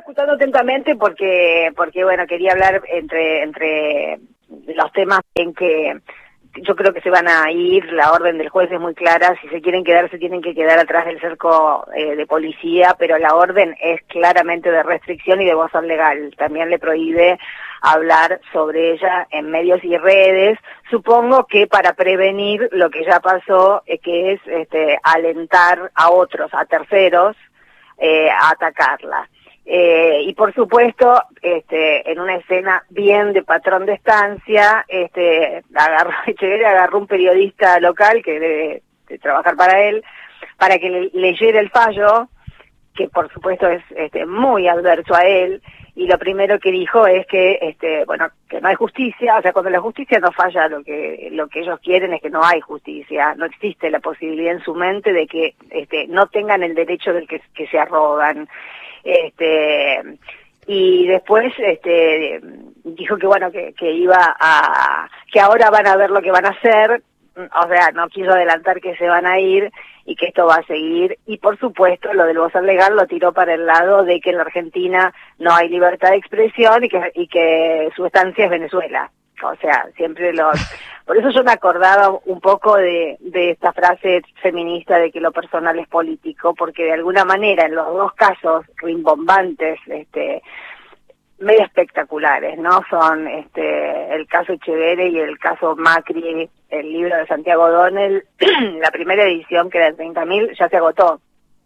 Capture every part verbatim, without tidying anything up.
escuchando atentamente porque, porque bueno, quería hablar entre, entre los temas en que yo creo que se van a ir. La orden del juez es muy clara: si se quieren quedar, se tienen que quedar atrás del cerco eh, de policía, pero la orden es claramente de restricción y de bozal legal. También le prohíbe hablar sobre ella en medios y redes, supongo que para prevenir lo que ya pasó, eh, que es este, alentar a otros, a terceros, eh, a atacarla. Eh, y por supuesto, este, en una escena bien de patrón de estancia, este, agarró, Echeverría agarró un periodista local que debe de trabajar para él, para que le, leyera el fallo, que por supuesto es este, muy adverso a él, y lo primero que dijo es que, este, bueno, que no hay justicia. O sea, cuando la justicia no falla, lo que lo que ellos quieren es que no hay justicia, no existe la posibilidad en su mente de que este, no tengan el derecho del que, que se arrogan. Este, y después este, dijo que bueno, que, que iba a, que ahora van a ver lo que van a hacer. O sea, no quiso adelantar que se van a ir y que esto va a seguir. Y por supuesto, lo del bozal legal lo tiró para el lado de que en la Argentina no hay libertad de expresión y que, y que su estancia es Venezuela. O sea, siempre los... Por eso yo me acordaba un poco de, de esta frase feminista de que lo personal es político, porque de alguna manera en los dos casos rimbombantes, este, medio espectaculares, ¿no? Son este, el caso Echeverría y el caso Macri, el libro de Santiago O'Donnell. La primera edición, que era de treinta mil, ya se agotó.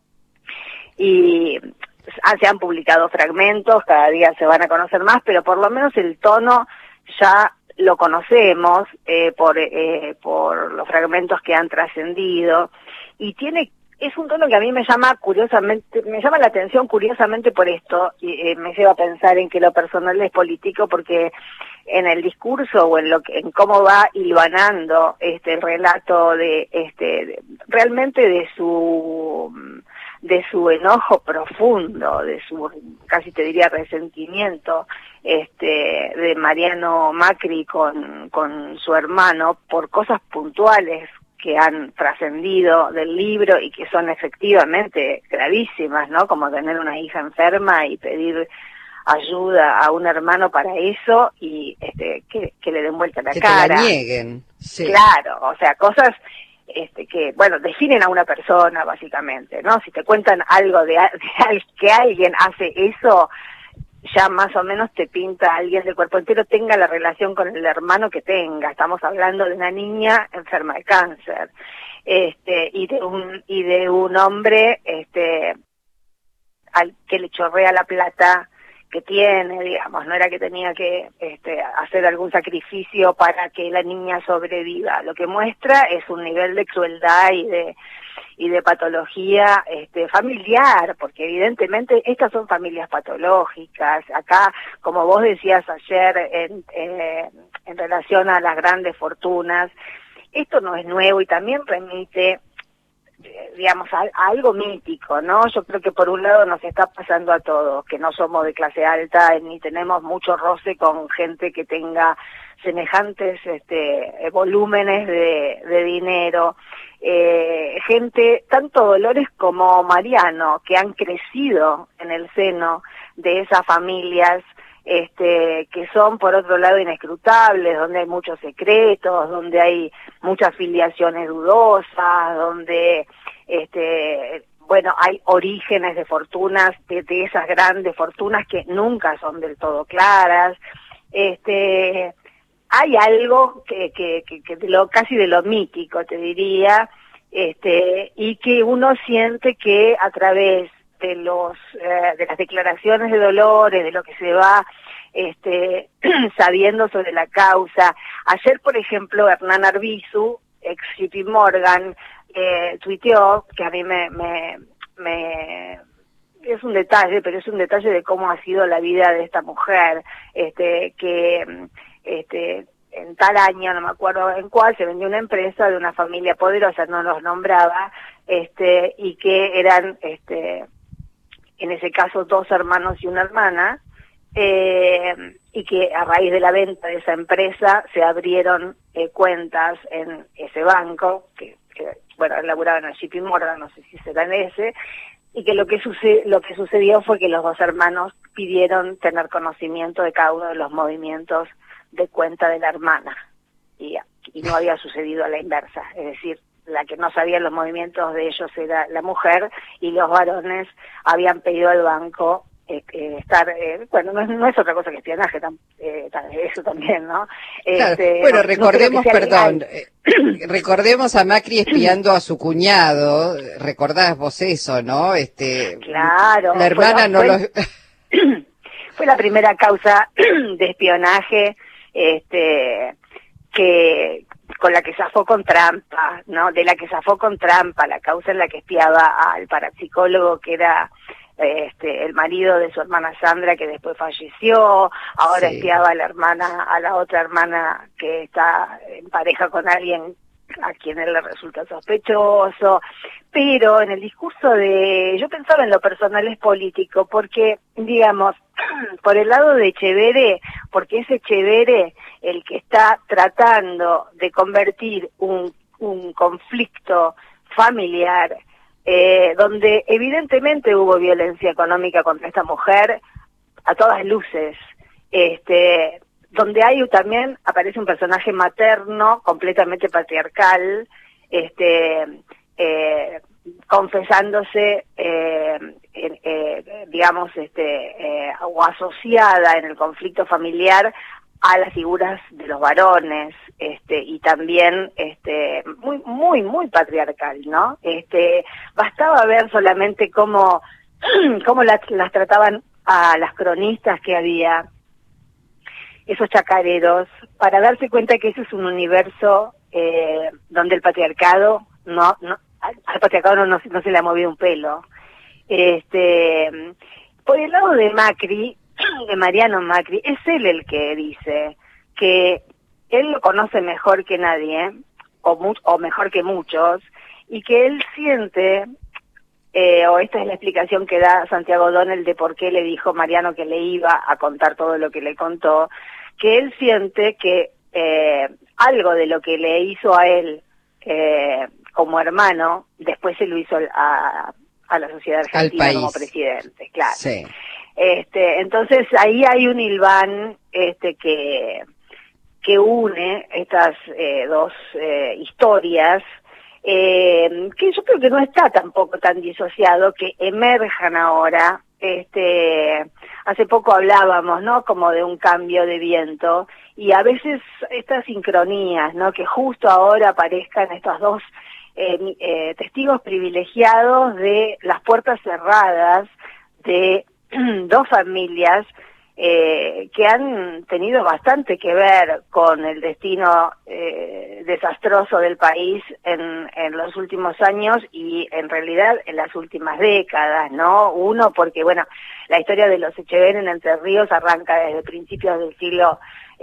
Y se han publicado fragmentos, cada día se van a conocer más, pero por lo menos el tono ya lo conocemos eh, por, eh, por los fragmentos que han trascendido, y tiene... Es un tono que a mí me llama curiosamente, me llama la atención curiosamente por esto, y eh, me lleva a pensar en que lo personal es político, porque en el discurso o en lo que, en cómo va hilvanando este el relato de este de, realmente de su de su enojo profundo, de su casi te diría resentimiento este de Mariano Macri con con su hermano por cosas puntuales que han trascendido del libro y que son efectivamente gravísimas, ¿no? Como tener una hija enferma y pedir ayuda a un hermano para eso y este que, que le den vuelta la que cara. Que te la nieguen. Sí. Claro, o sea, cosas este que, bueno, definen a una persona básicamente, ¿no? Si te cuentan algo de, de que alguien hace eso, ya más o menos te pinta a alguien del cuerpo entero, tenga la relación con el hermano que tenga. Estamos hablando de una niña enferma de cáncer, este, y de un, y de un hombre, este, al que le chorrea la plata que tiene, digamos. No era que tenía que, este, hacer algún sacrificio para que la niña sobreviva. Lo que muestra es un nivel de crueldad y de, y de patología este, familiar, porque evidentemente estas son familias patológicas. Acá, como vos decías ayer, en, en, en relación a las grandes fortunas, esto no es nuevo y también remite, digamos, a, a algo mítico, ¿no? Yo creo que por un lado nos está pasando a todos, que no somos de clase alta ni tenemos mucho roce con gente que tenga semejantes este, volúmenes de, de dinero, eh, gente, tanto Dolores como Mariano, que han crecido en el seno de esas familias este, que son por otro lado inescrutables, donde hay muchos secretos, donde hay muchas filiaciones dudosas, donde este, bueno, hay orígenes de fortunas, de, de esas grandes fortunas que nunca son del todo claras. Este, hay algo que, que, que, que de lo, casi de lo mítico, te diría, este, y que uno siente que a través de los eh, de las declaraciones de Dolores, de lo que se va este, sabiendo sobre la causa. Ayer, por ejemplo, Hernán Arbizu, ex J P Morgan, eh, tuiteó, que a mí me, me, me es un detalle, pero es un detalle de cómo ha sido la vida de esta mujer, este, que este, en tal año, no me acuerdo en cuál, se vendió una empresa de una familia poderosa, no los nombraba, este, y que eran, este, en ese caso, dos hermanos y una hermana, eh, y que a raíz de la venta de esa empresa se abrieron eh, cuentas en ese banco, que, que bueno, laburaba en el J P Morgan, no sé si será en ese, y que lo que suce lo que sucedió fue que los dos hermanos pidieron tener conocimiento de cada uno de los movimientos de cuenta de la hermana, y, y no había sucedido a la inversa, es decir, la que no sabía los movimientos de ellos era la mujer, y los varones habían pedido al banco eh, eh, estar, eh, bueno, no es, no es otra cosa que espionaje, tam, eh, eso también, ¿no? Claro. Este, Bueno, no, recordemos, no perdón, eh, recordemos a Macri espiando a su cuñado, recordás vos eso, ¿no? Este, claro, la hermana fue, no fue, lo... fue la primera causa de espionaje, este, que con la que zafó con trampa, ¿no? De la que zafó con trampa, la causa en la que espiaba al parapsicólogo que era este el marido de su hermana Sandra, que después falleció, ahora sí. Espiaba a la hermana, a la otra hermana que está en pareja con alguien a quien él le resulta sospechoso, pero en el discurso de, yo pensaba en lo personal es político, porque, digamos, por el lado de Echevere, porque es Echevere el que está tratando de convertir un, un conflicto familiar, eh, donde evidentemente hubo violencia económica contra esta mujer, a todas luces, este... donde hay también aparece un personaje materno completamente patriarcal, este eh, confesándose eh, eh, digamos este eh, o asociada en el conflicto familiar a las figuras de los varones, este y también este muy muy muy patriarcal, ¿no? Este bastaba ver solamente cómo cómo las, las trataban a las cronistas que había, esos chacareros, para darse cuenta que ese es un universo eh, donde el patriarcado no, no al, al patriarcado no, no, no se le ha movido un pelo. Este, por el lado de Macri, de Mariano Macri, es él el que dice que él lo conoce mejor que nadie, o, mu o mejor que muchos, y que él siente, eh, o esta es la explicación que da Santiago O'Donnell de por qué le dijo Mariano que le iba a contar todo lo que le contó, que él siente que eh, algo de lo que le hizo a él eh, como hermano, después se lo hizo a, a la sociedad argentina como presidente, claro. Sí. Este, entonces ahí hay un hilván este, que, que une estas eh, dos eh, historias, eh, que yo creo que no está tampoco tan disociado, que emerjan ahora. Este, hace poco hablábamos, ¿no? Como de un cambio de viento, y a veces estas sincronías, ¿no? Que justo ahora aparezcan estos dos eh, eh, testigos privilegiados de las puertas cerradas de dos familias eh, que han tenido bastante que ver con el destino eh, desastroso del país en, en los últimos años y en realidad en las últimas décadas, ¿no? Uno, porque bueno, la historia de los Echevere en Entre Ríos arranca desde principios del siglo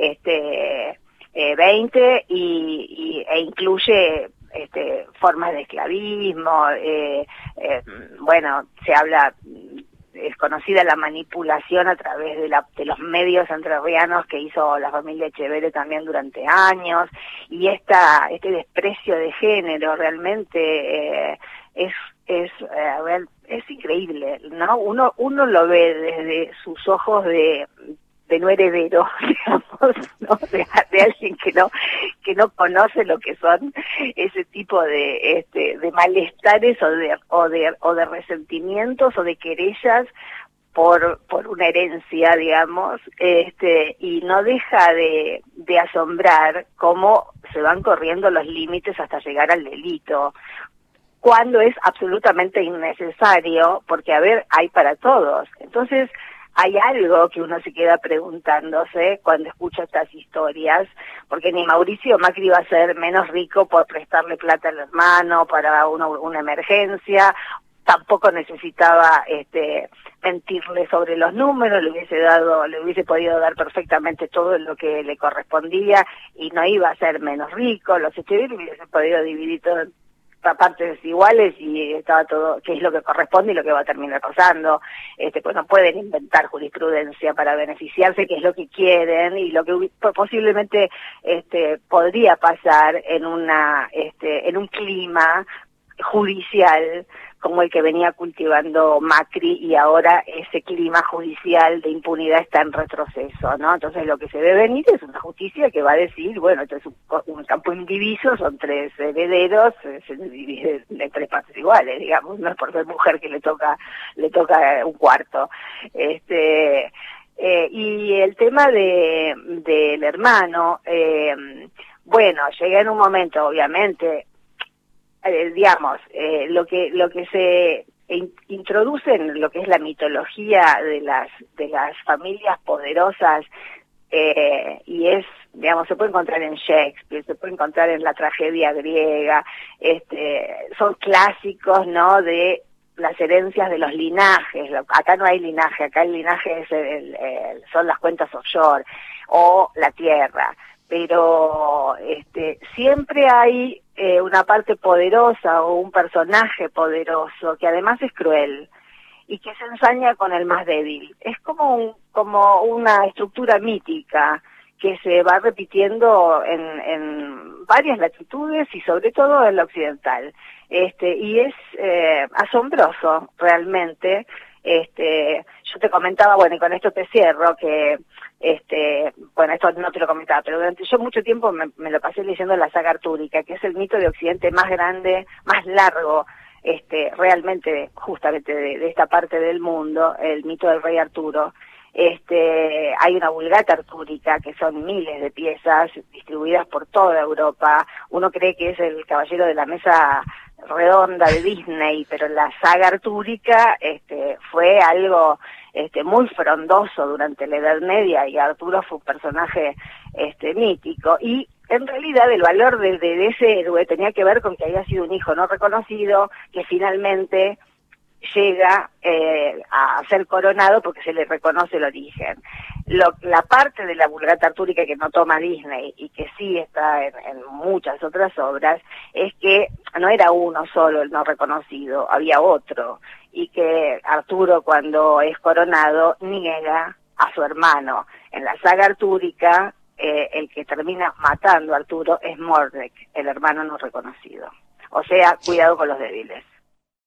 este eh, veinte y, y, e incluye este formas de esclavismo, eh, eh, bueno, se habla, es conocida la manipulación a través de, la, de los medios entrerrianos que hizo la familia Echevere también durante años, y esta este desprecio de género realmente eh, es es eh, es increíble, ¿no? Uno uno lo ve desde sus ojos de de no heredero, digamos, ¿no? De, de alguien que no que no conoce lo que son ese tipo de este de malestares o de o de o de resentimientos o de querellas por por una herencia, digamos, este y no deja de de asombrar cómo se van corriendo los límites hasta llegar al delito, cuando es absolutamente innecesario, porque a ver, hay para todos. Entonces hay algo que uno se queda preguntándose cuando escucha estas historias, porque ni Mauricio Macri va a ser menos rico por prestarle plata al hermano para una, una emergencia, tampoco necesitaba este mentirle sobre los números, le hubiese dado, le hubiese podido dar perfectamente todo lo que le correspondía y no iba a ser menos rico. Los Echevere hubiesen podido dividir todo a partes iguales y estaba todo, que es lo que corresponde y lo que va a terminar pasando. Este, pues no pueden inventar jurisprudencia para beneficiarse, que es lo que quieren y lo que posiblemente este podría pasar en una este en un clima judicial como el que venía cultivando Macri, y ahora ese clima judicial de impunidad está en retroceso, ¿no? Entonces lo que se ve venir es una justicia que va a decir, bueno, esto es un, un campo indiviso, son tres herederos, se divide de tres partes iguales, digamos, no es por ser mujer que le toca le toca un cuarto. Este eh, y el tema de del hermano, eh, bueno, llega en un momento, obviamente, Eh, digamos, eh, lo que lo que se in, introduce en lo que es la mitología de las de las familias poderosas, eh, y es, digamos, se puede encontrar en Shakespeare, se puede encontrar en la tragedia griega, este, son clásicos, ¿no?, de las herencias de los linajes. Acá no hay linaje, acá el linaje es el, el, son las cuentas offshore o la tierra. Pero este, siempre hay eh, una parte poderosa o un personaje poderoso que además es cruel y que se ensaña con el más débil. Es como un, como una estructura mítica que se va repitiendo en, en varias latitudes y sobre todo en la occidental. Este, y es eh, asombroso realmente. Este, yo te comentaba, bueno, y con esto te cierro, que este, bueno, esto no te lo comentaba, pero durante yo mucho tiempo me, me lo pasé leyendo la saga artúrica, que es el mito de Occidente más grande, más largo, este, realmente, justamente de, de esta parte del mundo, el mito del rey Arturo. Este, hay una Vulgata artúrica, que son miles de piezas distribuidas por toda Europa. Uno cree que es el caballero de la mesa redonda de Disney, pero la saga artúrica este, fue algo este, muy frondoso durante la Edad Media, y Arturo fue un personaje este, mítico. Y en realidad el valor de, de ese héroe tenía que ver con que había sido un hijo no reconocido, que finalmente llega eh, a ser coronado porque se le reconoce el origen. Lo, la parte de la Vulgata artúrica que no toma Disney y que sí está en, en muchas otras obras es que no era uno solo el no reconocido, había otro, y que Arturo, cuando es coronado, niega a su hermano. En la saga artúrica eh, el que termina matando a Arturo es Mordek, el hermano no reconocido. O sea, cuidado con los débiles.